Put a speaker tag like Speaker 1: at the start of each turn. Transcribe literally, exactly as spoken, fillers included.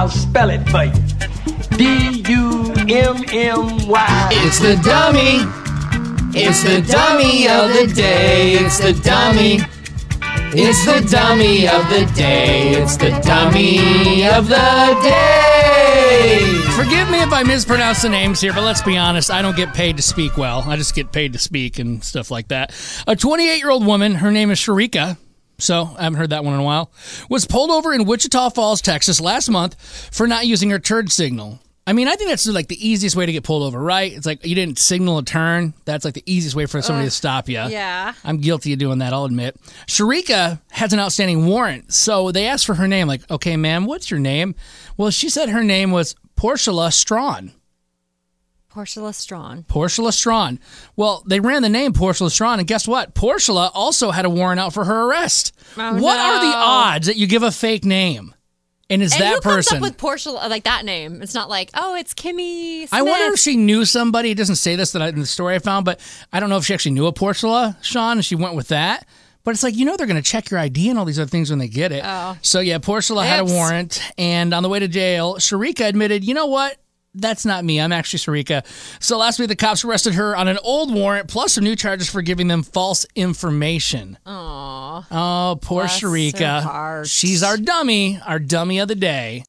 Speaker 1: I'll spell it for you. D U M M Y.
Speaker 2: It's the dummy. It's the dummy of the day. It's the dummy. It's the dummy of the day. It's the dummy of the day.
Speaker 3: Forgive me if I mispronounce the names here, but let's be honest, I don't get paid to speak well. I just get paid to speak and stuff like that. A twenty-eight-year-old woman, her name is Sharika, so I haven't heard that one in a while, was pulled over in Wichita Falls, Texas last month for not using her turn signal. I mean, I think that's like the easiest way to get pulled over, right? It's like you didn't signal a turn. That's like the easiest way for somebody uh, to stop you.
Speaker 4: Yeah.
Speaker 3: I'm guilty of doing that, I'll admit. Sharika has an outstanding warrant, so they asked for her name. Like, okay, ma'am, what's your name? Well, she said her name was Portia Strawn.
Speaker 4: Portia Strawn.
Speaker 3: Portia Strawn. Well, they ran the name Portia Strawn, and guess what? Portia also had a warrant out for her arrest.
Speaker 4: Oh,
Speaker 3: what
Speaker 4: no.
Speaker 3: are the odds that you give a fake name? And it's
Speaker 4: and
Speaker 3: that
Speaker 4: who
Speaker 3: person.
Speaker 4: comes up with Portia, like that name? It's not like, oh, it's Kimmy Smith.
Speaker 3: I wonder if she knew somebody. It doesn't say this that I, in the story I found, but I don't know if she actually knew a Portia, Sean, and she went with that. But it's like, you know, they're going to check your I D and all these other things when they get it.
Speaker 4: Oh.
Speaker 3: So, yeah, Portia had a warrant. And on the way to jail, Sharika admitted, you know what? That's not me. I'm actually Sharika. So last week, the cops arrested her on an old warrant plus some new charges for giving them false information.
Speaker 4: Aww.
Speaker 3: Oh, poor
Speaker 4: Bless
Speaker 3: Sharika.
Speaker 4: her heart.
Speaker 3: She's our dummy, our dummy of the day.